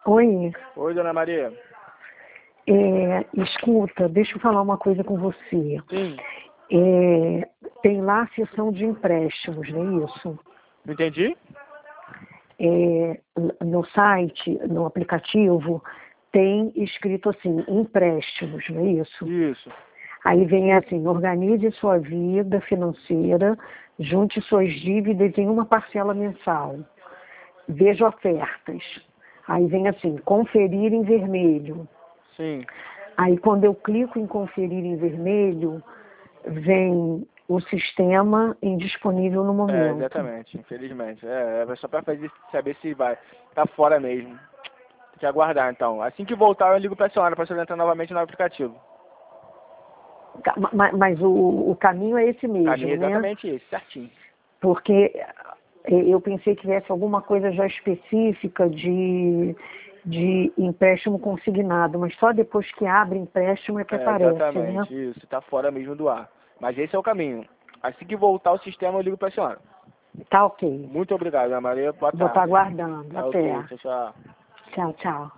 Oi, Oi, dona Maria. escuta, deixa eu falar uma coisa com você. Sim, Tem lá a seção de empréstimos, não é isso? não entendi? No site, no aplicativo, tem escrito assim, empréstimos, não é isso? Isso. Aí vem assim, organize sua vida financeira, junte suas dívidas em uma parcela mensal. Veja ofertas. Aí vem assim, conferir em vermelho. Sim. Aí quando eu clico em conferir em vermelho, vem o sistema indisponível no É, momento. exatamente, infelizmente. É só pra saber se vai. Tá fora mesmo. Tem que aguardar, então. Assim que voltar, eu ligo pra senhora pra senhora entrar novamente no aplicativo. Mas o caminho é esse O caminho mesmo, é né? exatamente esse, certinho. Porque eu pensei que tivesse alguma coisa já específica de empréstimo consignado, mas só depois que abre empréstimo é que É, aparece, né? exatamente, isso. Tá fora mesmo do ar. Mas esse é o caminho. Assim que voltar o sistema, eu ligo pra senhora. Tá ok. Muito obrigado, dona Maria. Boa Vou estar tarde. aguardando. Tá Até. ok, tchau, tchau. Tchau, tchau.